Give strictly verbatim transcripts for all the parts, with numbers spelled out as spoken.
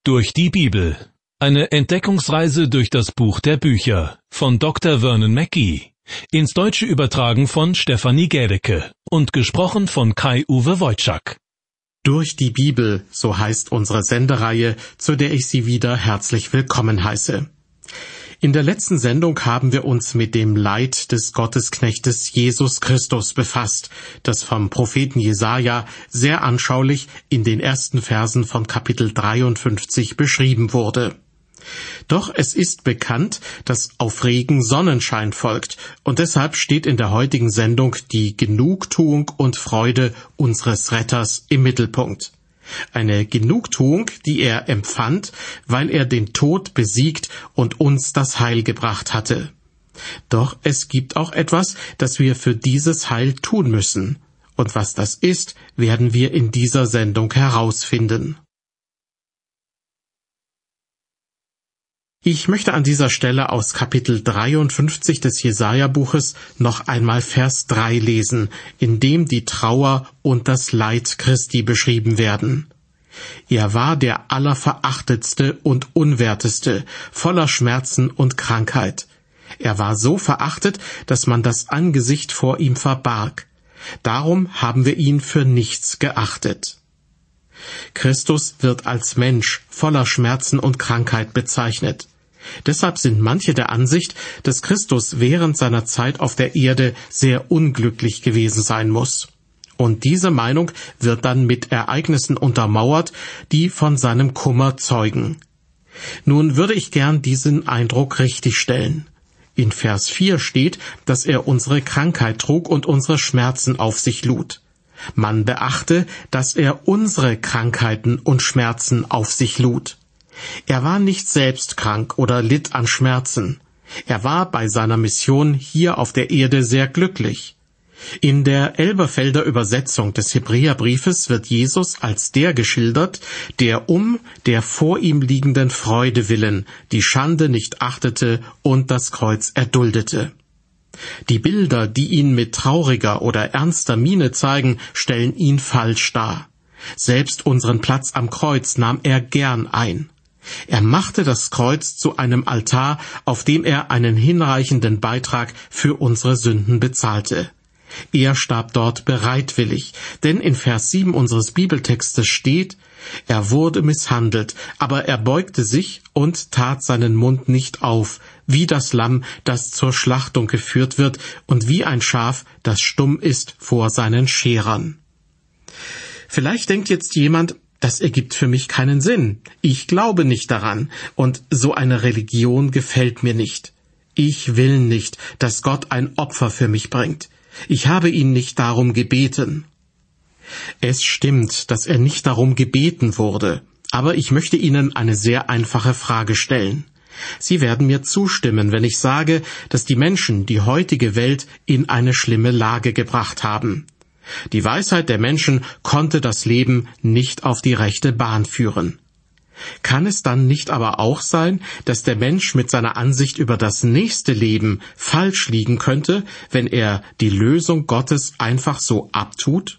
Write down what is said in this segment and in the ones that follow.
Durch die Bibel. Eine Entdeckungsreise durch das Buch der Bücher von Doktor Vernon Mackey. Ins Deutsche übertragen von Stefanie Gädecke und gesprochen von Kai-Uwe Wojczak. Durch die Bibel, so heißt unsere Sendereihe, zu der ich Sie wieder herzlich willkommen heiße. In der letzten Sendung haben wir uns mit dem Leid des Gottesknechtes Jesus Christus befasst, das vom Propheten Jesaja sehr anschaulich in den ersten Versen von Kapitel dreiundfünfzig beschrieben wurde. Doch es ist bekannt, dass auf Regen Sonnenschein folgt, und deshalb steht in der heutigen Sendung die Genugtuung und Freude unseres Retters im Mittelpunkt. Eine Genugtuung, die er empfand, weil er den Tod besiegt und uns das Heil gebracht hatte. Doch es gibt auch etwas, das wir für dieses Heil tun müssen. Und was das ist, werden wir in dieser Sendung herausfinden. Ich möchte an dieser Stelle aus Kapitel dreiundfünfzig des Jesaja-Buches noch einmal Vers drei lesen, in dem die Trauer und das Leid Christi beschrieben werden. Er war der Allerverachtetste und Unwerteste, voller Schmerzen und Krankheit. Er war so verachtet, dass man das Angesicht vor ihm verbarg. Darum haben wir ihn für nichts geachtet. Christus wird als Mensch voller Schmerzen und Krankheit bezeichnet. Deshalb sind manche der Ansicht, dass Christus während seiner Zeit auf der Erde sehr unglücklich gewesen sein muss. Und diese Meinung wird dann mit Ereignissen untermauert, die von seinem Kummer zeugen. Nun würde ich gern diesen Eindruck richtigstellen. In Vers vier steht, dass er unsere Krankheit trug und unsere Schmerzen auf sich lud. Man beachte, dass er unsere Krankheiten und Schmerzen auf sich lud. Er war nicht selbst krank oder litt an Schmerzen. Er war bei seiner Mission hier auf der Erde sehr glücklich. In der Elberfelder Übersetzung des Hebräerbriefes wird Jesus als der geschildert, der um der vor ihm liegenden Freude willen die Schande nicht achtete und das Kreuz erduldete. Die Bilder, die ihn mit trauriger oder ernster Miene zeigen, stellen ihn falsch dar. Selbst unseren Platz am Kreuz nahm er gern ein. Er machte das Kreuz zu einem Altar, auf dem er einen hinreichenden Beitrag für unsere Sünden bezahlte. Er starb dort bereitwillig, denn in Vers sieben unseres Bibeltextes steht, er wurde misshandelt, aber er beugte sich und tat seinen Mund nicht auf, wie das Lamm, das zur Schlachtung geführt wird, und wie ein Schaf, das stumm ist vor seinen Scherern. Vielleicht denkt jetzt jemand, das ergibt für mich keinen Sinn. Ich glaube nicht daran, und so eine Religion gefällt mir nicht. Ich will nicht, dass Gott ein Opfer für mich bringt. Ich habe ihn nicht darum gebeten. Es stimmt, dass er nicht darum gebeten wurde, aber ich möchte Ihnen eine sehr einfache Frage stellen. Sie werden mir zustimmen, wenn ich sage, dass die Menschen die heutige Welt in eine schlimme Lage gebracht haben. Die Weisheit der Menschen konnte das Leben nicht auf die rechte Bahn führen. Kann es dann nicht aber auch sein, dass der Mensch mit seiner Ansicht über das nächste Leben falsch liegen könnte, wenn er die Lösung Gottes einfach so abtut?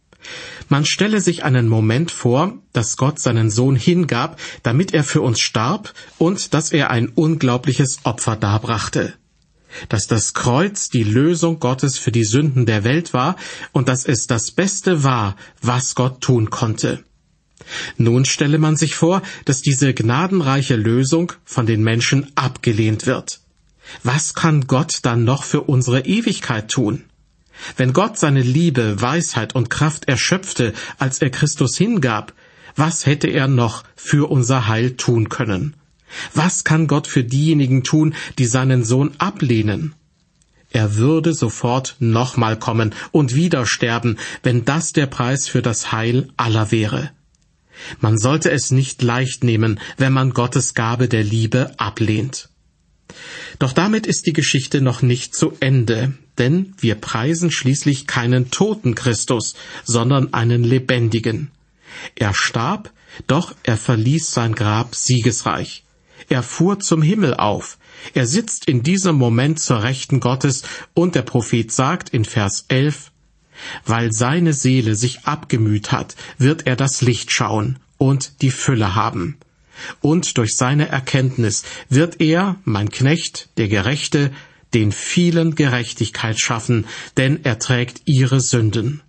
Man stelle sich einen Moment vor, dass Gott seinen Sohn hingab, damit er für uns starb und dass er ein unglaubliches Opfer darbrachte. Dass das Kreuz die Lösung Gottes für die Sünden der Welt war und dass es das Beste war, was Gott tun konnte. Nun stelle man sich vor, dass diese gnadenreiche Lösung von den Menschen abgelehnt wird. Was kann Gott dann noch für unsere Ewigkeit tun? Wenn Gott seine Liebe, Weisheit und Kraft erschöpfte, als er Christus hingab, was hätte er noch für unser Heil tun können? Was kann Gott für diejenigen tun, die seinen Sohn ablehnen? Er würde sofort nochmal kommen und wieder sterben, wenn das der Preis für das Heil aller wäre. Man sollte es nicht leicht nehmen, wenn man Gottes Gabe der Liebe ablehnt. Doch damit ist die Geschichte noch nicht zu Ende, denn wir preisen schließlich keinen toten Christus, sondern einen lebendigen. Er starb, doch er verließ sein Grab siegesreich. Er fuhr zum Himmel auf. Er sitzt in diesem Moment zur Rechten Gottes, und der Prophet sagt in Vers elf, Weil seine Seele sich abgemüht hat, wird er das Licht schauen und die Fülle haben. Und durch seine Erkenntnis wird er, mein Knecht, der Gerechte, den vielen Gerechtigkeit schaffen, denn er trägt ihre Sünden.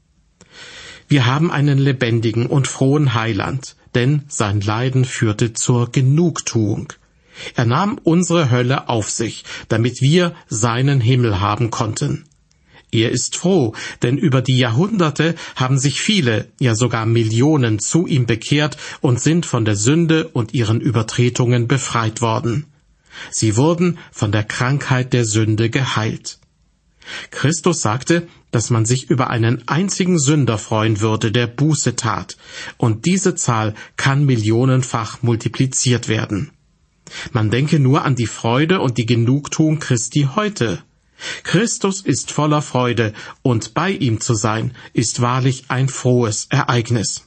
Wir haben einen lebendigen und frohen Heiland, denn sein Leiden führte zur Genugtuung. Er nahm unsere Hölle auf sich, damit wir seinen Himmel haben konnten. Er ist froh, denn über die Jahrhunderte haben sich viele, ja sogar Millionen zu ihm bekehrt und sind von der Sünde und ihren Übertretungen befreit worden. Sie wurden von der Krankheit der Sünde geheilt. Christus sagte, dass man sich über einen einzigen Sünder freuen würde, der Buße tat, und diese Zahl kann millionenfach multipliziert werden. Man denke nur an die Freude und die Genugtuung Christi heute. Christus ist voller Freude, und bei ihm zu sein, ist wahrlich ein frohes Ereignis.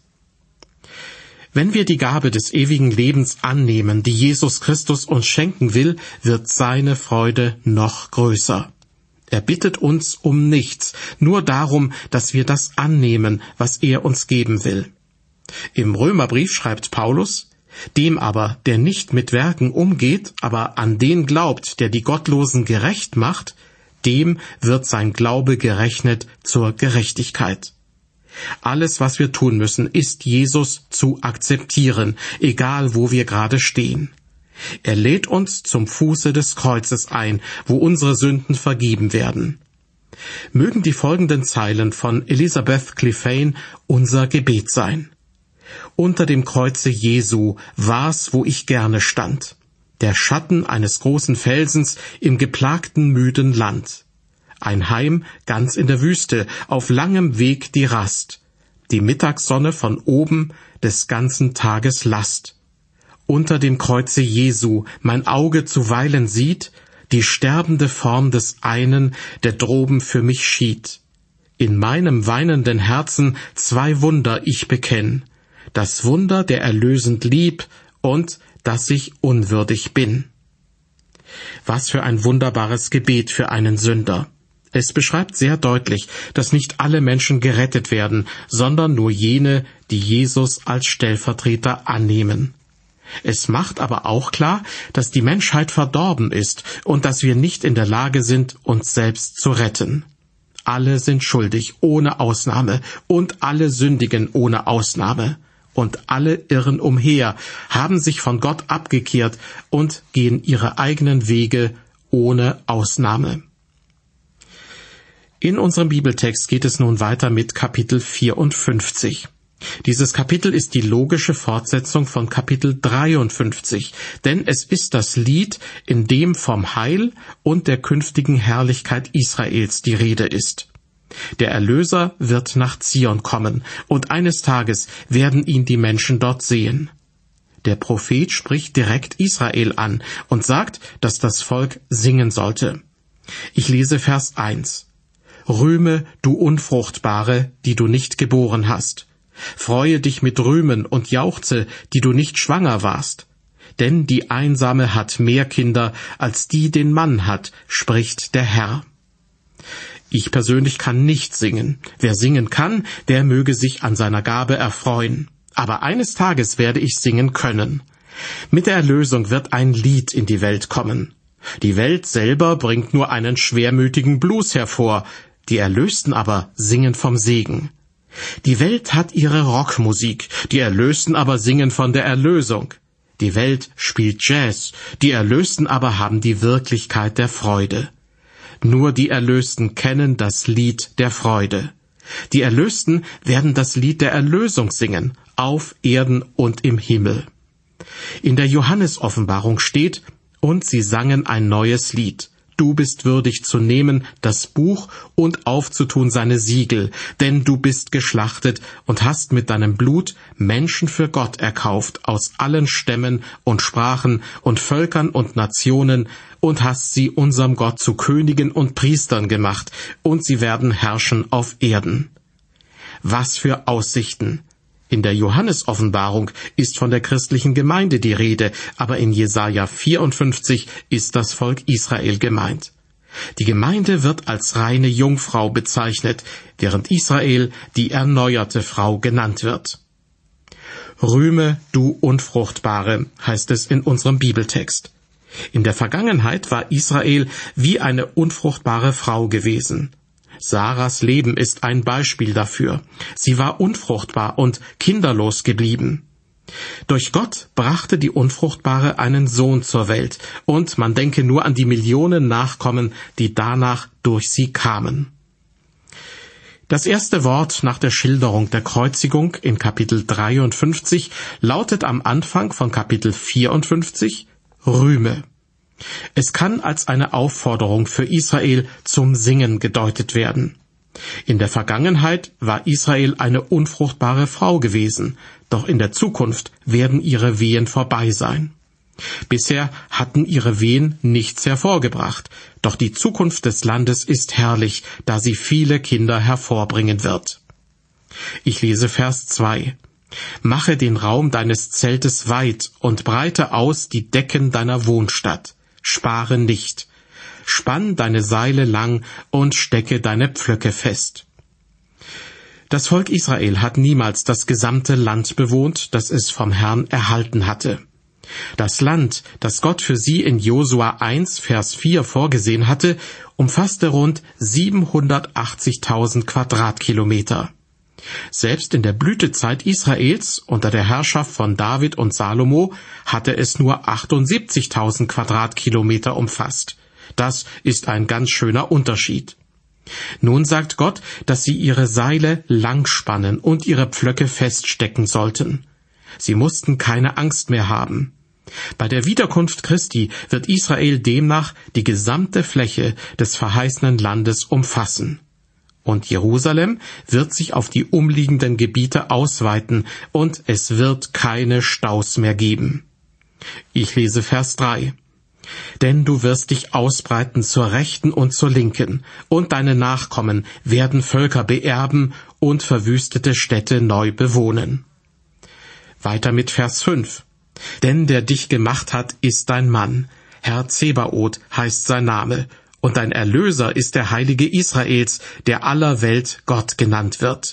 Wenn wir die Gabe des ewigen Lebens annehmen, die Jesus Christus uns schenken will, wird seine Freude noch größer. Er bittet uns um nichts, nur darum, dass wir das annehmen, was er uns geben will. Im Römerbrief schreibt Paulus: Dem aber, der nicht mit Werken umgeht, aber an den glaubt, der die Gottlosen gerecht macht, dem wird sein Glaube gerechnet zur Gerechtigkeit. Alles, was wir tun müssen, ist Jesus zu akzeptieren, egal wo wir gerade stehen. Er lädt uns zum Fuße des Kreuzes ein, wo unsere Sünden vergeben werden. Mögen die folgenden Zeilen von Elisabeth Cliffane unser Gebet sein. Unter dem Kreuze Jesu war's, wo ich gerne stand. Der Schatten eines großen Felsens im geplagten, müden Land. Ein Heim ganz in der Wüste, auf langem Weg die Rast. Die Mittagssonne von oben, des ganzen Tages Last. Unter dem Kreuze Jesu mein Auge zuweilen sieht, die sterbende Form des einen, der droben für mich schied. In meinem weinenden Herzen zwei Wunder ich bekenn, das Wunder der erlösend lieb und dass ich unwürdig bin. Was für ein wunderbares Gebet für einen Sünder. Es beschreibt sehr deutlich, dass nicht alle Menschen gerettet werden, sondern nur jene, die Jesus als Stellvertreter annehmen. Es macht aber auch klar, dass die Menschheit verdorben ist und dass wir nicht in der Lage sind, uns selbst zu retten. Alle sind schuldig, ohne Ausnahme, und alle sündigen ohne Ausnahme. Und alle irren umher, haben sich von Gott abgekehrt und gehen ihre eigenen Wege ohne Ausnahme. In unserem Bibeltext geht es nun weiter mit Kapitel vierundfünfzig. Dieses Kapitel ist die logische Fortsetzung von Kapitel dreiundfünfzig, denn es ist das Lied, in dem vom Heil und der künftigen Herrlichkeit Israels die Rede ist. Der Erlöser wird nach Zion kommen, und eines Tages werden ihn die Menschen dort sehen. Der Prophet spricht direkt Israel an und sagt, dass das Volk singen sollte. Ich lese Vers eins. Rühme, du Unfruchtbare, die du nicht geboren hast. Freue dich mit Rühmen und jauchze, die du nicht schwanger warst. Denn die Einsame hat mehr Kinder, als die den Mann hat, spricht der Herr. Ich persönlich kann nicht singen. Wer singen kann, der möge sich an seiner Gabe erfreuen. Aber eines Tages werde ich singen können. Mit der Erlösung wird ein Lied in die Welt kommen. Die Welt selber bringt nur einen schwermütigen Blues hervor, die Erlösten aber singen vom Segen. Die Welt hat ihre Rockmusik, die Erlösten aber singen von der Erlösung. Die Welt spielt Jazz, die Erlösten aber haben die Wirklichkeit der Freude. Nur die Erlösten kennen das Lied der Freude. Die Erlösten werden das Lied der Erlösung singen, auf Erden und im Himmel. In der Johannes-Offenbarung steht, und sie sangen ein neues Lied. Du bist würdig zu nehmen das Buch und aufzutun seine Siegel, denn du bist geschlachtet und hast mit deinem Blut Menschen für Gott erkauft aus allen Stämmen und Sprachen und Völkern und Nationen und hast sie unserem Gott zu Königen und Priestern gemacht, und sie werden herrschen auf Erden. Was für Aussichten! In der Johannes-Offenbarung ist von der christlichen Gemeinde die Rede, aber in Jesaja vierundfünfzig ist das Volk Israel gemeint. Die Gemeinde wird als reine Jungfrau bezeichnet, während Israel die erneuerte Frau genannt wird. Rühme, du Unfruchtbare, heißt es in unserem Bibeltext. In der Vergangenheit war Israel wie eine unfruchtbare Frau gewesen. Saras Leben ist ein Beispiel dafür. Sie war unfruchtbar und kinderlos geblieben. Durch Gott brachte die Unfruchtbare einen Sohn zur Welt, und man denke nur an die Millionen Nachkommen, die danach durch sie kamen. Das erste Wort nach der Schilderung der Kreuzigung in Kapitel dreiundfünfzig lautet am Anfang von Kapitel vierundfünfzig Rühme. Es kann als eine Aufforderung für Israel zum Singen gedeutet werden. In der Vergangenheit war Israel eine unfruchtbare Frau gewesen, doch in der Zukunft werden ihre Wehen vorbei sein. Bisher hatten ihre Wehen nichts hervorgebracht, doch die Zukunft des Landes ist herrlich, da sie viele Kinder hervorbringen wird. Ich lese Vers zwei. Mache den Raum deines Zeltes weit und breite aus die Decken deiner Wohnstadt. Spare nicht. Spann deine Seile lang und stecke deine Pflöcke fest. Das Volk Israel hat niemals das gesamte Land bewohnt, das es vom Herrn erhalten hatte. Das Land, das Gott für sie in Josua eins, Vers vier vorgesehen hatte, umfasste rund siebenhundertachtzigtausend Quadratkilometer. Selbst in der Blütezeit Israels unter der Herrschaft von David und Salomo hatte es nur achtundsiebzigtausend Quadratkilometer umfasst. Das ist ein ganz schöner Unterschied. Nun sagt Gott, dass sie ihre Seile lang spannen und ihre Pflöcke feststecken sollten. Sie mussten keine Angst mehr haben. Bei der Wiederkunft Christi wird Israel demnach die gesamte Fläche des verheißenen Landes umfassen. Und Jerusalem wird sich auf die umliegenden Gebiete ausweiten, und es wird keine Staus mehr geben. Ich lese Vers drei. Denn du wirst dich ausbreiten zur Rechten und zur Linken, und deine Nachkommen werden Völker beerben und verwüstete Städte neu bewohnen. Weiter mit Vers fünf. Denn der dich gemacht hat, ist dein Mann. Herr Zebaoth heißt sein Name, und dein Erlöser ist der Heilige Israels, der aller Welt Gott genannt wird.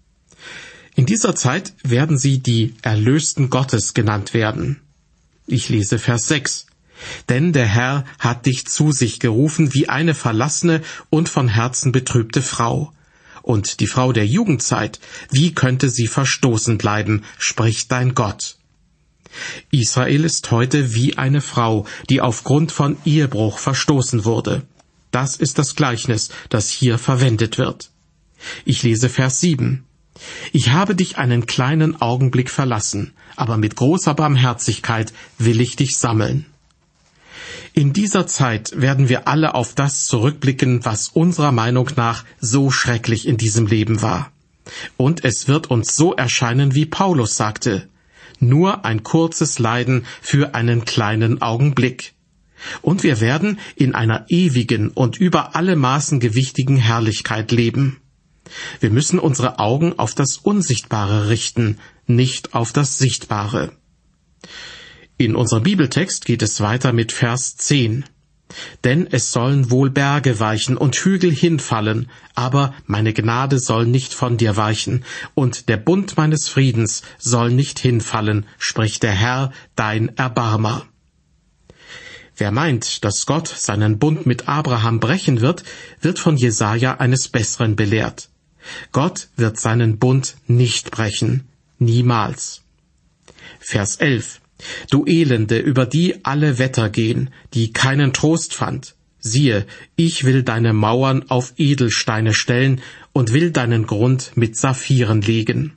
In dieser Zeit werden sie die Erlösten Gottes genannt werden. Ich lese Vers sechs. Denn der Herr hat dich zu sich gerufen wie eine verlassene und von Herzen betrübte Frau. Und die Frau der Jugendzeit, wie könnte sie verstoßen bleiben, spricht dein Gott. Israel ist heute wie eine Frau, die aufgrund von Ehebruch verstoßen wurde. Das ist das Gleichnis, das hier verwendet wird. Ich lese Vers sieben. Ich habe dich einen kleinen Augenblick verlassen, aber mit großer Barmherzigkeit will ich dich sammeln. In dieser Zeit werden wir alle auf das zurückblicken, was unserer Meinung nach so schrecklich in diesem Leben war. Und es wird uns so erscheinen, wie Paulus sagte, nur ein kurzes Leiden für einen kleinen Augenblick. Und wir werden in einer ewigen und über alle Maßen gewichtigen Herrlichkeit leben. Wir müssen unsere Augen auf das Unsichtbare richten, nicht auf das Sichtbare. In unserem Bibeltext geht es weiter mit Vers zehn. Denn es sollen wohl Berge weichen und Hügel hinfallen, aber meine Gnade soll nicht von dir weichen, und der Bund meines Friedens soll nicht hinfallen, spricht der Herr, dein Erbarmer. Wer meint, dass Gott seinen Bund mit Abraham brechen wird, wird von Jesaja eines Besseren belehrt. Gott wird seinen Bund nicht brechen, niemals. Vers elf. Du Elende, über die alle Wetter gehen, die keinen Trost fand. Siehe, ich will deine Mauern auf Edelsteine stellen und will deinen Grund mit Saphiren legen.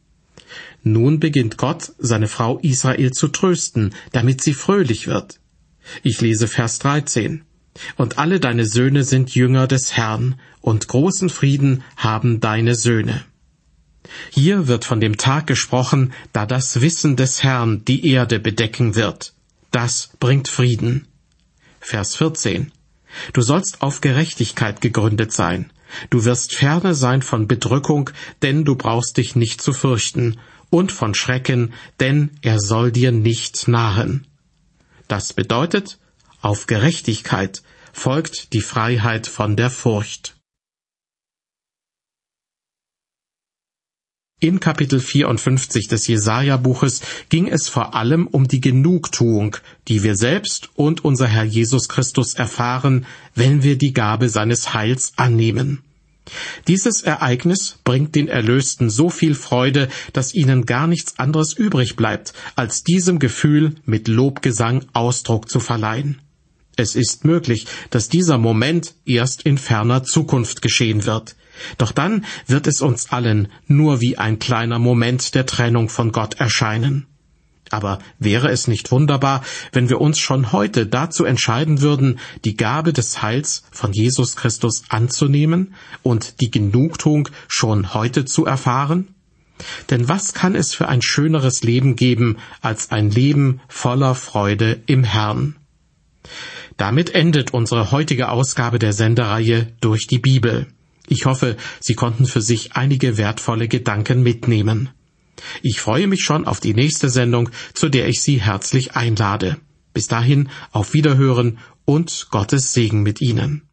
Nun beginnt Gott, seine Frau Israel zu trösten, damit sie fröhlich wird. Ich lese Vers dreizehn. Und alle deine Söhne sind Jünger des Herrn, und großen Frieden haben deine Söhne. Hier wird von dem Tag gesprochen, da das Wissen des Herrn die Erde bedecken wird. Das bringt Frieden. Vers vierzehn. Du sollst auf Gerechtigkeit gegründet sein. Du wirst ferne sein von Bedrückung, denn du brauchst dich nicht zu fürchten, und von Schrecken, denn er soll dir nicht nahen. Das bedeutet, auf Gerechtigkeit folgt die Freiheit von der Furcht. In Kapitel vierundfünfzig des Jesaja-Buches ging es vor allem um die Genugtuung, die wir selbst und unser Herr Jesus Christus erfahren, wenn wir die Gabe seines Heils annehmen. Dieses Ereignis bringt den Erlösten so viel Freude, dass ihnen gar nichts anderes übrig bleibt, als diesem Gefühl mit Lobgesang Ausdruck zu verleihen. Es ist möglich, dass dieser Moment erst in ferner Zukunft geschehen wird. Doch dann wird es uns allen nur wie ein kleiner Moment der Trennung von Gott erscheinen. Aber wäre es nicht wunderbar, wenn wir uns schon heute dazu entscheiden würden, die Gabe des Heils von Jesus Christus anzunehmen und die Genugtuung schon heute zu erfahren? Denn was kann es für ein schöneres Leben geben, als ein Leben voller Freude im Herrn? Damit endet unsere heutige Ausgabe der Sendereihe Durch die Bibel. Ich hoffe, Sie konnten für sich einige wertvolle Gedanken mitnehmen. Ich freue mich schon auf die nächste Sendung, zu der ich Sie herzlich einlade. Bis dahin, auf Wiederhören und Gottes Segen mit Ihnen.